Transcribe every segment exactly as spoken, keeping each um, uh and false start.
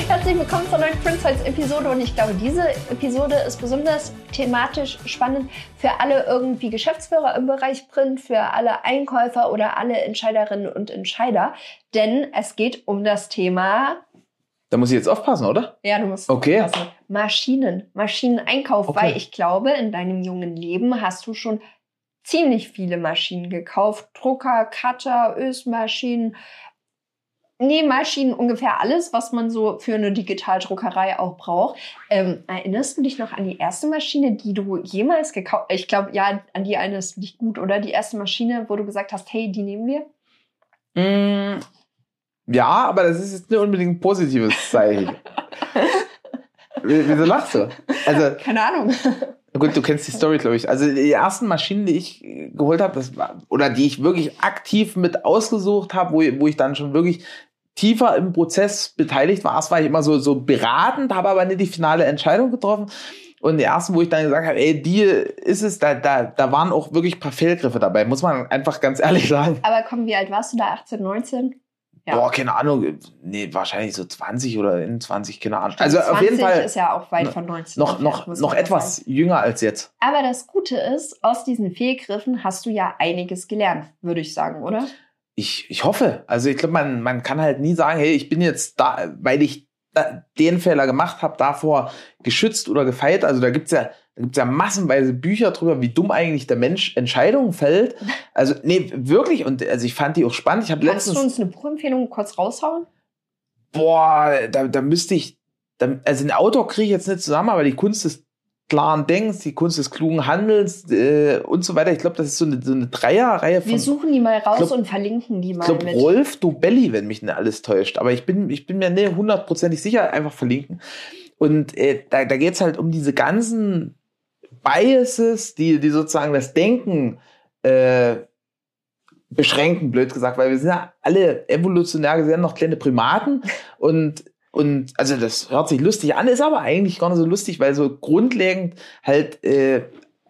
Herzlich willkommen zur neuen Prince-Episode und ich glaube, diese Episode ist besonders thematisch spannend für alle irgendwie Geschäftsführer im Bereich Print, für alle Einkäufer oder alle Entscheiderinnen und Entscheider, denn es geht um das Thema... Da muss ich jetzt aufpassen, oder? Ja, du musst okay. aufpassen. Maschinen, Maschineneinkauf, okay. Weil ich glaube, in deinem jungen Leben hast du schon ziemlich viele Maschinen gekauft. Drucker, Cutter, Ösmaschinen, Nähmaschinen, ungefähr alles, was man so für eine Digitaldruckerei auch braucht. Ähm, erinnerst du dich noch an die erste Maschine, die du jemals gekauft hast? Ich glaube, ja, an die erinnerst du dich gut, oder? Die erste Maschine, wo du gesagt hast, hey, die nehmen wir? Mm, ja, aber das ist jetzt nicht unbedingt ein positives Zeichen. Wieso lachst du? Also, keine Ahnung. Gut, du kennst die Story, glaube ich. Also die ersten Maschinen, die ich geholt habe, das war, oder die ich wirklich aktiv mit ausgesucht habe, wo, wo ich dann schon wirklich tiefer im Prozess beteiligt war. Erst war ich immer so, so beratend, habe aber nicht die finale Entscheidung getroffen. Und die ersten, wo ich dann gesagt habe, ey, die ist es, da, da, da waren auch wirklich ein paar Fehlgriffe dabei, muss man einfach ganz ehrlich sagen. Aber komm, wie alt warst du da? achtzehn, neunzehn? Ja. Boah, keine Ahnung. Nee, wahrscheinlich so zwanzig oder einundzwanzig, keine Ahnung. Also auf jeden Fall. ist ja auch weit von neunzehn. Noch, noch, noch etwas sagen. Jünger als jetzt. Aber das Gute ist, aus diesen Fehlgriffen hast du ja einiges gelernt, würde ich sagen, oder? Ich, ich hoffe. Also ich glaube, man, man kann halt nie sagen, hey, ich bin jetzt da, weil ich da, den Fehler gemacht habe, davor geschützt oder gefeit. Also da gibt's ja, da gibt's ja massenweise Bücher drüber, wie dumm eigentlich der Mensch Entscheidungen fällt. Also nee, wirklich. Und also ich fand die auch spannend. Ich habe letztens. Kannst du uns eine Buchempfehlung kurz raushauen? Boah, da, da müsste ich, da, also ein Autor kriege ich jetzt nicht zusammen, aber die Kunst des klaren Denkens, die Kunst des klugen Handelns äh, und so weiter. Ich glaube, das ist so eine, so eine Dreierreihe von... Wir suchen die mal raus glaub, und verlinken die mal ich glaub, mit. Rolf Dobelli, wenn mich nicht alles täuscht. Aber ich bin, ich bin mir nicht hundertprozentig sicher, einfach verlinken. Und äh, da, da geht es halt um diese ganzen Biases, die, die sozusagen das Denken äh, beschränken, blöd gesagt, weil wir sind ja alle evolutionär gesehen noch kleine Primaten und Und also das hört sich lustig an, ist aber eigentlich gar nicht so lustig, weil so grundlegend halt, äh,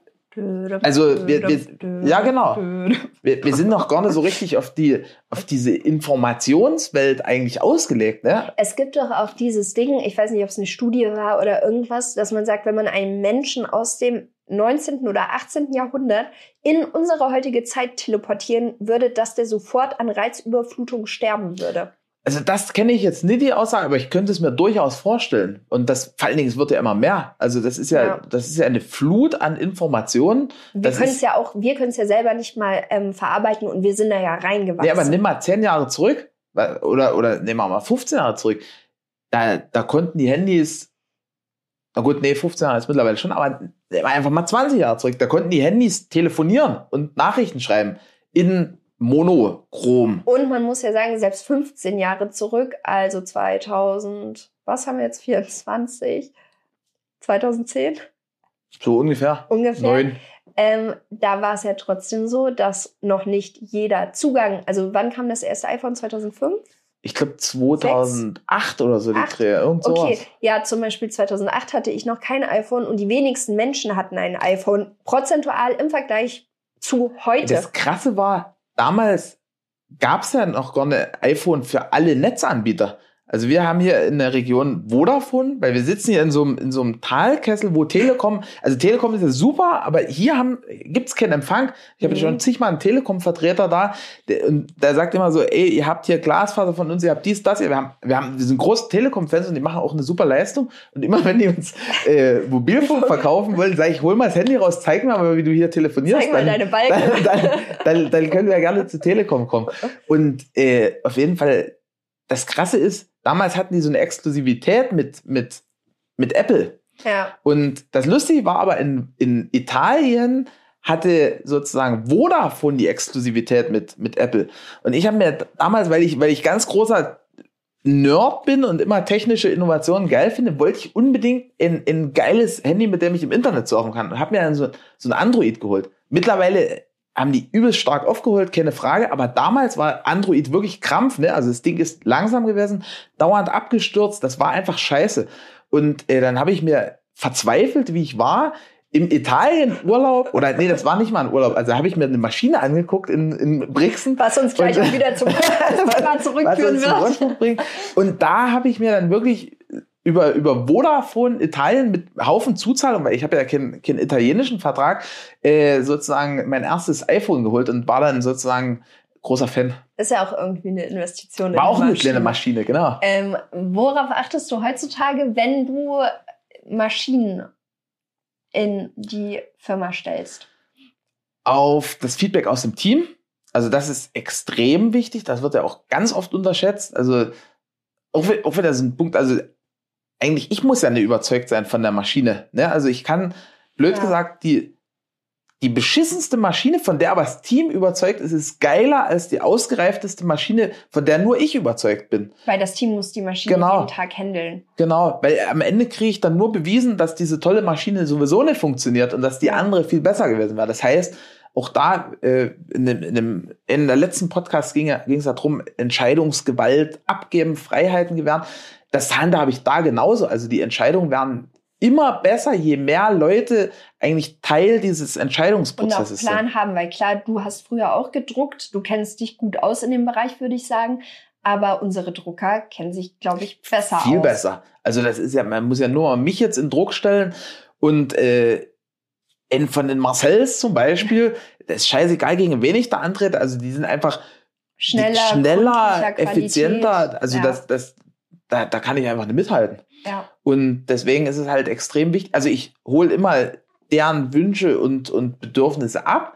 also wir, wir ja genau, wir, wir sind noch gar nicht so richtig auf die auf diese Informationswelt eigentlich ausgelegt, ne? Es gibt doch auch dieses Ding, ich weiß nicht, ob es eine Studie war oder irgendwas, dass man sagt, wenn man einen Menschen aus dem neunzehnten oder achtzehnten Jahrhundert in unsere heutige Zeit teleportieren würde, dass der sofort an Reizüberflutung sterben würde. Also das kenne ich jetzt nicht, die Aussage, aber ich könnte es mir durchaus vorstellen. Und das, vor allen Dingen, es wird ja immer mehr. Also das ist ja, ja. das ist ja eine Flut an Informationen. Wir können es ja auch, wir können es ja selber nicht mal ähm, verarbeiten und wir sind da ja reingewachsen. Nee, aber nimm mal zehn Jahre zurück oder, oder nimm mal fünfzehn Jahre zurück. Da, da konnten die Handys, na gut, nee, fünfzehn Jahre ist mittlerweile schon, aber einfach mal zwanzig Jahre zurück. Da konnten die Handys telefonieren und Nachrichten schreiben in monochrom. Und man muss ja sagen, selbst fünfzehn Jahre zurück, also zweitausend, was haben wir jetzt, vierundzwanzig? zweitausendzehn? So ungefähr. Ungefähr. Neun. Ähm, da war es ja trotzdem so, dass noch nicht jeder Zugang, also wann kam das erste iPhone? zweitausendfünf? Ich glaube zweitausendacht oder so die Dreh. Irgend sowas. Okay, ja, zum Beispiel zweitausendacht hatte ich noch kein iPhone und die wenigsten Menschen hatten ein iPhone, prozentual im Vergleich zu heute. Das Krasse war, damals gab es ja noch gar ein iPhone für alle Netzanbieter. Also wir haben hier in der Region Vodafone, weil wir sitzen hier in so einem, in so einem Talkessel, wo Telekom, also Telekom ist ja super, aber hier haben, gibt's keinen Empfang. Ich habe mhm. schon zigmal einen Telekom-Vertreter da, der, und der sagt immer so, ey, ihr habt hier Glasfaser von uns, ihr habt dies, das, wir haben, wir haben, wir sind große Telekom-Fans und die machen auch eine super Leistung. Und immer wenn die uns äh, Mobilfunk verkaufen wollen, sage ich, hol mal das Handy raus, zeig mir mal, wie du hier telefonierst. Zeig mal dann, deine Balken. Dann, dann, dann, dann können wir gerne zu Telekom kommen. Und äh, auf jeden Fall, das Krasse ist, damals hatten die so eine Exklusivität mit, mit, mit Apple. Ja. Und das Lustige war aber, in, in Italien hatte sozusagen Vodafone die Exklusivität mit, mit Apple. Und ich habe mir damals, weil ich, weil ich ganz großer Nerd bin und immer technische Innovationen geil finde, wollte ich unbedingt ein, ein geiles Handy, mit dem ich im Internet surfen kann. Und habe mir dann so, so ein Android geholt. Mittlerweile haben die übelst stark aufgeholt, keine Frage. Aber damals war Android wirklich Krampf, ne? Also das Ding ist langsam gewesen, dauernd abgestürzt. Das war einfach scheiße. Und äh, dann habe ich mir verzweifelt, wie ich war, im Italien-Urlaub, oder nee, das war nicht mal ein Urlaub, also habe ich mir eine Maschine angeguckt in, in Brixen. Was uns gleich und, auch wieder zum Thema zurückführen wird. Und da habe ich mir dann wirklich über, über Vodafone Italien mit Haufen Zuzahlung, weil ich habe ja keinen, keinen italienischen Vertrag, äh, sozusagen mein erstes iPhone geholt und war dann sozusagen großer Fan. Ist ja auch irgendwie eine Investition. War auch eine kleine Maschine, genau. Ähm, worauf achtest du heutzutage, wenn du Maschinen in die Firma stellst? Auf das Feedback aus dem Team. Also das ist extrem wichtig. Das wird ja auch ganz oft unterschätzt. Also auch, auch wieder so ein Punkt, also eigentlich, ich muss ja nicht überzeugt sein von der Maschine. Ne? Also ich kann, blöd ja. gesagt, die, die beschissenste Maschine, von der aber das Team überzeugt ist, ist geiler als die ausgereifteste Maschine, von der nur ich überzeugt bin. Weil das Team muss die Maschine genau. jeden Tag handeln. Genau, weil am Ende kriege ich dann nur bewiesen, dass diese tolle Maschine sowieso nicht funktioniert und dass die ja. andere viel besser gewesen wäre. Das heißt, auch da, äh, in, dem, in, dem, in der letzten Podcast ging es ja darum, Entscheidungsgewalt abgeben, Freiheiten gewähren. Das handhabe ich da genauso. Also die Entscheidungen werden immer besser, je mehr Leute eigentlich Teil dieses Entscheidungsprozesses sind. Und auch Plan haben, weil klar, du hast früher auch gedruckt, du kennst dich gut aus in dem Bereich, würde ich sagen, aber unsere Drucker kennen sich, glaube ich, besser Viel aus. besser. Also das ist ja, man muss ja nur mal mich jetzt in Druck stellen und äh, in, von den Marcells zum Beispiel, das ist scheißegal, gegen wen ich da antrete, also die sind einfach schneller, schneller effizienter, also ja. das, das, da, da kann ich einfach nicht mithalten. Ja. Und deswegen ist es halt extrem wichtig. Also ich hole immer deren Wünsche und, und Bedürfnisse ab.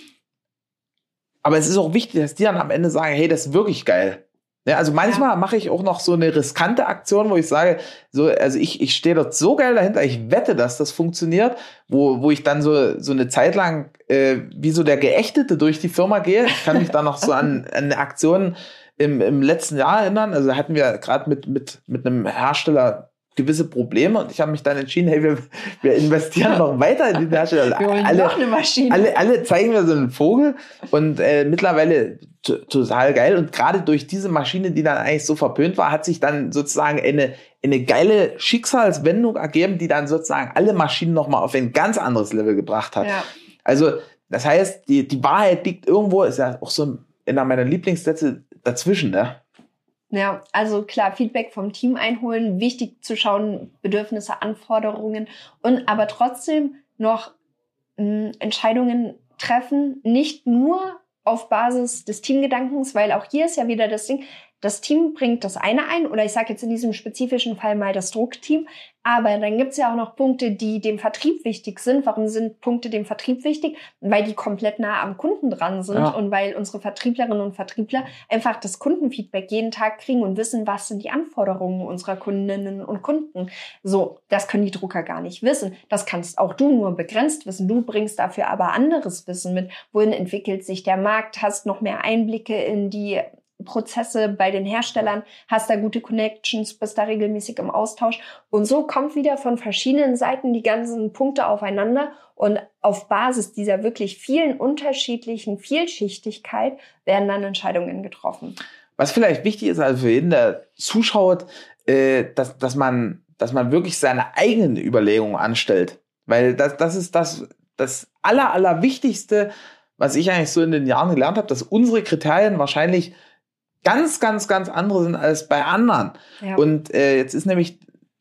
Aber es ist auch wichtig, dass die dann am Ende sagen, hey, das ist wirklich geil. Ja, also manchmal ja. mache ich auch noch so eine riskante Aktion, wo ich sage, so, also ich, ich stehe dort so geil dahinter, ich wette, dass das funktioniert, wo, wo ich dann so, so eine Zeit lang äh, wie so der Geächtete durch die Firma gehe. Ich kann mich da noch so an, an eine Aktion im, im letzten Jahr erinnern. Also hatten wir gerade mit, mit, mit einem Hersteller gewisse Probleme und ich habe mich dann entschieden, hey, wir, wir investieren noch weiter in die Hersteller. Wir holen alle, noch eine Maschine. Alle, alle zeigen mir so einen Vogel und äh, mittlerweile t- total geil und gerade durch diese Maschine, die dann eigentlich so verpönt war, hat sich dann sozusagen eine, eine geile Schicksalswendung ergeben, die dann sozusagen alle Maschinen nochmal auf ein ganz anderes Level gebracht hat. Ja. Also das heißt, die, die Wahrheit liegt irgendwo, ist ja auch so einer meiner Lieblingssätze dazwischen, ne? Ja, also klar, Feedback vom Team einholen, wichtig zu schauen, Bedürfnisse, Anforderungen und aber trotzdem noch mh, Entscheidungen treffen, nicht nur auf Basis des Teamgedankens, weil auch hier ist ja wieder das Ding, das Team bringt das eine ein oder ich sage jetzt in diesem spezifischen Fall mal das Druckteam, aber dann gibt es ja auch noch Punkte, die dem Vertrieb wichtig sind. Warum sind Punkte dem Vertrieb wichtig? Weil die komplett nah am Kunden dran sind ja. und weil unsere Vertrieblerinnen und Vertriebler einfach das Kundenfeedback jeden Tag kriegen und wissen, was sind die Anforderungen unserer Kundinnen und Kunden. So, das können die Drucker gar nicht wissen. Das kannst auch du nur begrenzt wissen. Du bringst dafür aber anderes Wissen mit. Wohin entwickelt sich der Markt? Hast noch mehr Einblicke in die Prozesse bei den Herstellern, hast da gute Connections, bist da regelmäßig im Austausch und so kommt wieder von verschiedenen Seiten die ganzen Punkte aufeinander und auf Basis dieser wirklich vielen unterschiedlichen Vielschichtigkeit werden dann Entscheidungen getroffen. Was vielleicht wichtig ist, also für jeden, der zuschaut, äh, dass, dass man, dass man wirklich seine eigenen Überlegungen anstellt, weil das, das ist das, das aller, aller Wichtigste, was ich eigentlich so in den Jahren gelernt habe, dass unsere Kriterien wahrscheinlich ganz, ganz, ganz andere sind als bei anderen. Ja. Und äh, jetzt ist nämlich,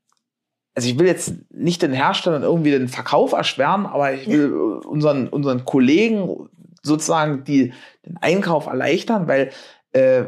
also ich will jetzt nicht den Herstellern irgendwie den Verkauf erschweren, aber ich will unseren, unseren Kollegen sozusagen die, den Einkauf erleichtern, weil äh,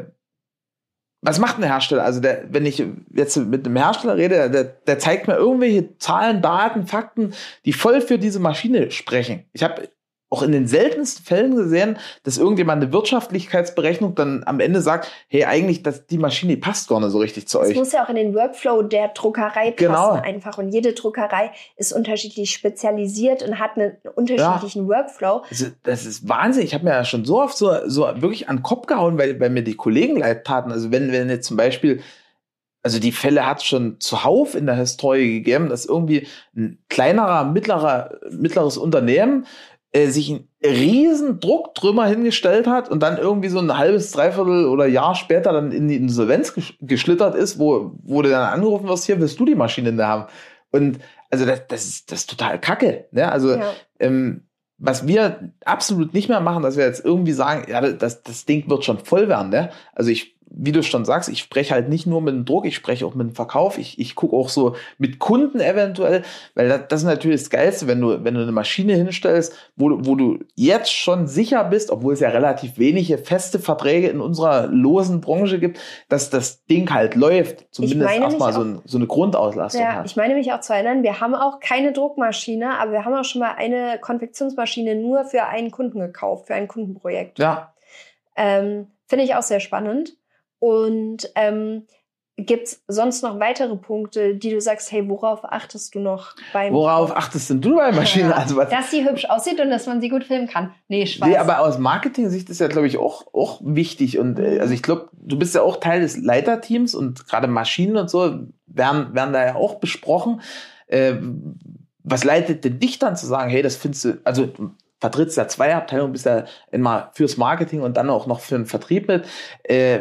was macht ein Hersteller? Also der, wenn ich jetzt mit einem Hersteller rede, der, der zeigt mir irgendwelche Zahlen, Daten, Fakten, die voll für diese Maschine sprechen. Ich habe auch in den seltensten Fällen gesehen, dass irgendjemand eine Wirtschaftlichkeitsberechnung dann am Ende sagt, hey, eigentlich, das, die Maschine die passt gar nicht so richtig zu das euch. Das muss ja auch in den Workflow der Druckerei passen genau. einfach. Und jede Druckerei ist unterschiedlich spezialisiert und hat einen unterschiedlichen ja. Workflow. Das ist, das ist Wahnsinn. Ich habe mir ja schon so oft so, so wirklich an den Kopf gehauen, weil, weil mir die Kollegen leid taten. Also wenn, wenn jetzt zum Beispiel, also die Fälle hat es schon zuhauf in der Historie gegeben, dass irgendwie ein kleinerer, mittlerer, mittleres Unternehmen sich einen riesen Drucktrümmer hingestellt hat und dann irgendwie so ein halbes, dreiviertel oder Jahr später dann in die Insolvenz geschlittert ist, wo, wo du dann angerufen wirst, hier willst du die Maschine in der haben. Und also das, das, ist, das ist total kacke. Ne? Also ja. ähm, was wir absolut nicht mehr machen, dass wir jetzt irgendwie sagen, ja, das, das Ding wird schon voll werden. Ne? Also ich wie du schon sagst, ich spreche halt nicht nur mit dem Druck, ich spreche auch mit dem Verkauf. Ich, ich gucke auch so mit Kunden eventuell, weil das, das ist natürlich das Geilste, wenn du, wenn du eine Maschine hinstellst, wo, du- wo du jetzt schon sicher bist, obwohl es ja relativ wenige feste Verträge in unserer losen Branche gibt, dass das Ding halt läuft. Zumindest meine erstmal mich so, auch- ein, so eine Grundauslastung Ja, hat. ich meine mich auch zu erinnern, wir haben auch keine Druckmaschine, aber wir haben auch schon mal eine Konfektionsmaschine nur für einen Kunden gekauft, für ein Kundenprojekt. Ja, Ähm, Finde ich auch sehr spannend. Und ähm, gibt es sonst noch weitere Punkte, die du sagst, hey, worauf achtest du noch beim worauf achtest denn du bei Maschinen? Ja, Also was, dass sie hübsch aussieht und dass man sie gut filmen kann. Nee, Spaß. Nee, aber aus Marketing-Sicht ist ja, glaube ich, auch, auch wichtig. Und äh, also ich glaube, du bist ja auch Teil des Leiterteams und gerade Maschinen und so werden, werden da ja auch besprochen. Äh, was leitet denn dich dann zu sagen, hey, das findest du, also du vertrittst ja zwei Abteilungen, bist ja immer fürs Marketing und dann auch noch für den Vertrieb mit. Äh,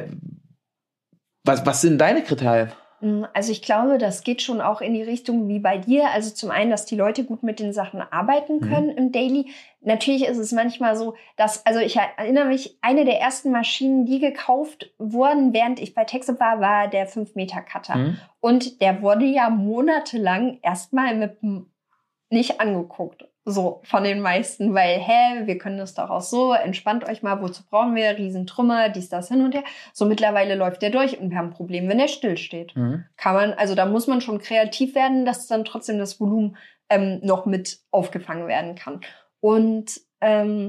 was, was sind deine Kriterien? Also ich glaube, das geht schon auch in die Richtung wie bei dir. Also zum einen, dass die Leute gut mit den Sachen arbeiten können mhm. im Daily. Natürlich ist es manchmal so, dass, also ich erinnere mich, eine der ersten Maschinen, die gekauft wurden, während ich bei Texip war, war der fünf Meter Cutter. Mhm. Und der wurde ja monatelang erstmal mit nicht angeguckt. So, von den meisten, weil, hä, wir können das doch auch so, entspannt euch mal, wozu brauchen wir Riesentrümmer, dies, das, hin und her. So, mittlerweile läuft der durch und wir haben ein Problem, wenn der still steht. Mhm. Kann man, also da muss man schon kreativ werden, dass dann trotzdem das Volumen ähm, noch mit aufgefangen werden kann. Und ähm,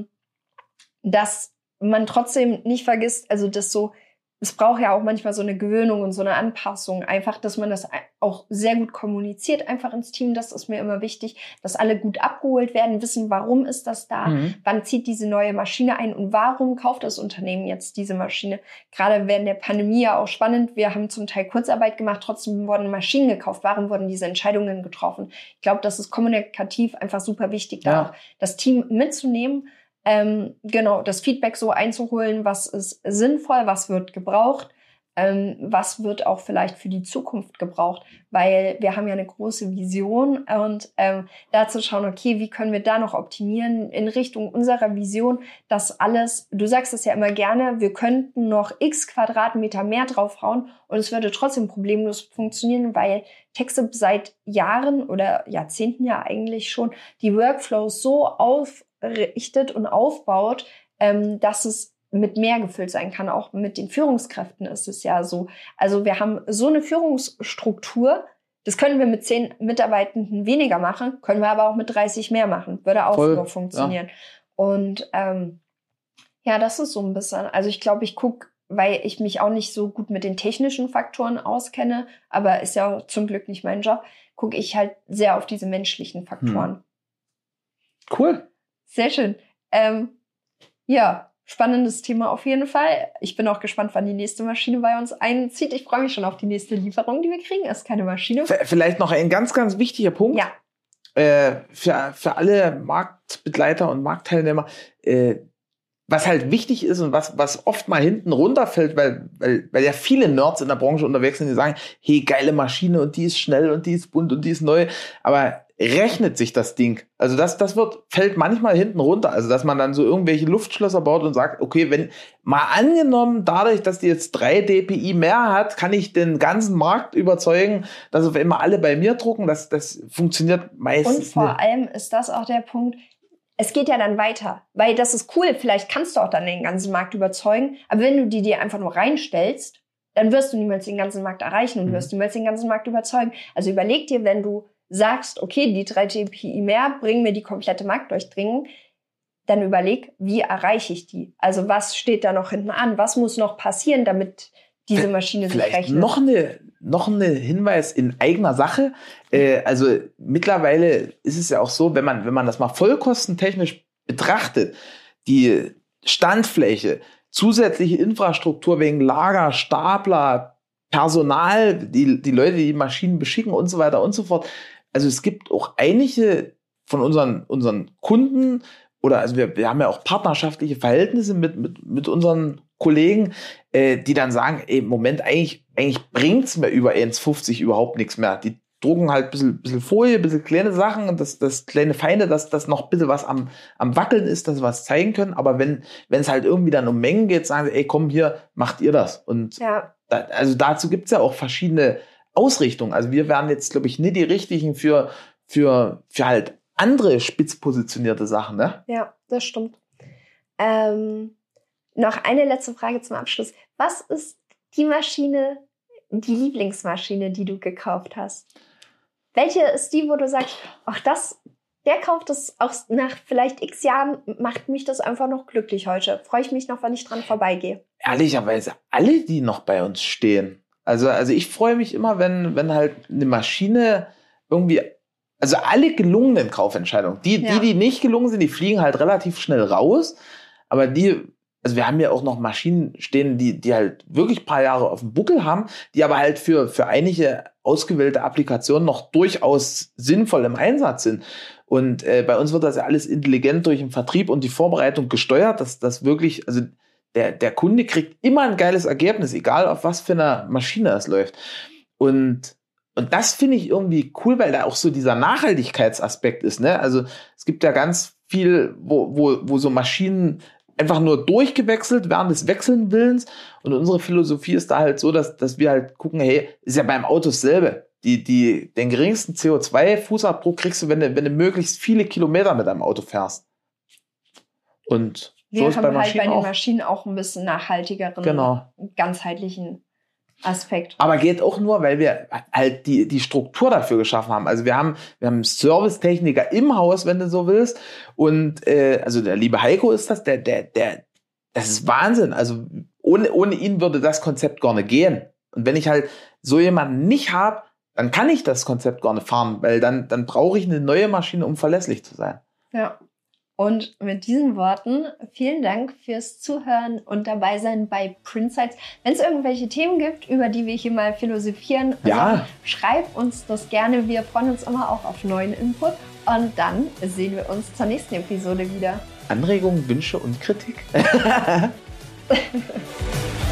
dass man trotzdem nicht vergisst, also das so, es braucht ja auch manchmal so eine Gewöhnung und so eine Anpassung. Einfach, dass man das auch sehr gut kommuniziert, einfach ins Team. Das ist mir immer wichtig, dass alle gut abgeholt werden, wissen, warum ist das da, mhm. wann zieht diese neue Maschine ein und warum kauft das Unternehmen jetzt diese Maschine. Gerade während der Pandemie ja auch spannend. Wir haben zum Teil Kurzarbeit gemacht, trotzdem wurden Maschinen gekauft. Warum wurden diese Entscheidungen getroffen? Ich glaube, das ist kommunikativ einfach super wichtig, ja. da auch das Team mitzunehmen. Ähm, genau, das Feedback so einzuholen, was ist sinnvoll, was wird gebraucht, ähm, was wird auch vielleicht für die Zukunft gebraucht, weil wir haben ja eine große Vision und ähm, da zu schauen, okay, wie können wir da noch optimieren in Richtung unserer Vision, dass alles, du sagst es ja immer gerne, wir könnten noch x Quadratmeter mehr draufhauen und es würde trotzdem problemlos funktionieren, weil Texip seit Jahren oder Jahrzehnten ja eigentlich schon die Workflows so auf richtet und aufbaut, ähm, dass es mit mehr gefüllt sein kann. Auch mit den Führungskräften ist es ja so. Also wir haben so eine Führungsstruktur, das können wir mit zehn Mitarbeitenden weniger machen, können wir aber auch mit dreißig mehr machen. Würde auch Voll, so funktionieren. Ja. Und ähm, ja, das ist so ein bisschen, also ich glaube, ich gucke, weil ich mich auch nicht so gut mit den technischen Faktoren auskenne, aber ist ja zum Glück nicht mein Job, gucke ich halt sehr auf diese menschlichen Faktoren. Hm. Cool. Sehr schön. Ähm, ja, spannendes Thema auf jeden Fall. Ich bin auch gespannt, wann die nächste Maschine bei uns einzieht. Ich freue mich schon auf die nächste Lieferung, die wir kriegen. Das ist keine Maschine. Vielleicht noch ein ganz, ganz wichtiger Punkt. Ja. Äh, für, für alle Marktbegleiter und Marktteilnehmer, äh, was halt wichtig ist und was, was oft mal hinten runterfällt, weil, weil, weil ja viele Nerds in der Branche unterwegs sind, die sagen, hey, geile Maschine und die ist schnell und die ist bunt und die ist neu. Aber rechnet sich das Ding? Also das, das wird, fällt manchmal hinten runter. Also dass man dann so irgendwelche Luftschlösser baut und sagt, okay, wenn mal angenommen, dadurch, dass die jetzt drei D P I mehr hat, kann ich den ganzen Markt überzeugen, dass auf einmal alle bei mir drucken. Das, das funktioniert meistens nicht. Und vor nicht. allem ist das auch der Punkt, es geht ja dann weiter, weil das ist cool, vielleicht kannst du auch dann den ganzen Markt überzeugen, aber wenn du die dir einfach nur reinstellst, dann wirst du niemals den ganzen Markt erreichen und mhm. wirst niemals den ganzen Markt überzeugen. Also überleg dir, wenn du sagst, okay, die drei D P I mehr bringen mir die komplette Marktdurchdringung, dann überleg, wie erreiche ich die? Also was steht da noch hinten an? Was muss noch passieren, damit diese Maschine sich Vielleicht rechnet? Noch eine, noch eine Hinweis in eigener Sache. Äh, also mittlerweile ist es ja auch so, wenn man, wenn man das mal vollkostentechnisch betrachtet, die Standfläche, zusätzliche Infrastruktur wegen Lager, Stapler, Personal, die, die Leute, die Maschinen beschicken und so weiter und so fort. Also es gibt auch einige von unseren, unseren Kunden oder also wir, wir haben ja auch partnerschaftliche Verhältnisse mit, mit, mit unseren Kollegen, äh, die dann sagen, ey, Moment, eigentlich, eigentlich bringt's mir über eins fünfzig überhaupt nichts mehr. Die drucken halt ein bisschen, bisschen Folie, ein bisschen kleine Sachen, das, das kleine Feine, dass das noch ein bisschen was am, am Wackeln ist, dass sie was zeigen können. Aber wenn wenn es halt irgendwie dann um Mengen geht, sagen sie, ey, komm, hier, macht ihr das. Und ja. da, also dazu gibt's ja auch verschiedene Ausrichtungen. Also wir wären jetzt, glaube ich, nicht die richtigen für, für, für halt andere spitz positionierte Sachen, ne? Ja, das stimmt. Ähm, noch eine letzte Frage zum Abschluss. Was ist die Maschine, die Lieblingsmaschine, die du gekauft hast? Welche ist die, wo du sagst, ach, das, der kauft das auch nach vielleicht x Jahren, macht mich das einfach noch glücklich heute. Freue ich mich noch, wenn ich dran vorbeigehe. Ehrlicherweise alle, die noch bei uns stehen. Also, also ich freue mich immer, wenn, wenn halt eine Maschine irgendwie, also alle gelungenen Kaufentscheidungen, die, Ja. die, die nicht gelungen sind, die fliegen halt relativ schnell raus. Aber die, also wir haben ja auch noch Maschinen stehen, die, die halt wirklich ein paar Jahre auf dem Buckel haben, die aber halt für, für einige ausgewählte Applikationen noch durchaus sinnvoll im Einsatz sind. Und äh, bei uns wird das ja alles intelligent durch den Vertrieb und die Vorbereitung gesteuert, dass das wirklich, also der, der Kunde kriegt immer ein geiles Ergebnis, egal auf was für einer Maschine es läuft. Und, und das finde ich irgendwie cool, weil da auch so dieser Nachhaltigkeitsaspekt ist, ne? Also es gibt ja ganz viel, wo, wo, wo so Maschinen einfach nur durchgewechselt während des Wechselnwillens. Und unsere Philosophie ist da halt so, dass, dass wir halt gucken, hey, ist ja beim Auto dasselbe. Die, die, den geringsten C O zwei Fußabdruck kriegst du, wenn du, wenn du möglichst viele Kilometer mit deinem Auto fährst. Und so Wir ist haben bei halt Maschinen bei den auch. Maschinen auch ein bisschen nachhaltigeren, Genau. ganzheitlichen Aspekt. Aber geht auch nur, weil wir halt die, die Struktur dafür geschaffen haben. Also wir haben, wir haben einen Servicetechniker im Haus, wenn du so willst. Und äh, also der liebe Heiko ist das, der, der, der, das ist Wahnsinn. Also ohne, ohne ihn würde das Konzept gar nicht gehen. Und wenn ich halt so jemanden nicht habe, dann kann ich das Konzept gar nicht fahren, weil dann, dann brauche ich eine neue Maschine, um verlässlich zu sein. Ja. Und mit diesen Worten vielen Dank fürs Zuhören und dabei sein bei Printsights. Wenn es irgendwelche Themen gibt, über die wir hier mal philosophieren, Ja. also schreib uns das gerne. Wir freuen uns immer auch auf neuen Input. Und dann sehen wir uns zur nächsten Episode wieder. Anregungen, Wünsche und Kritik.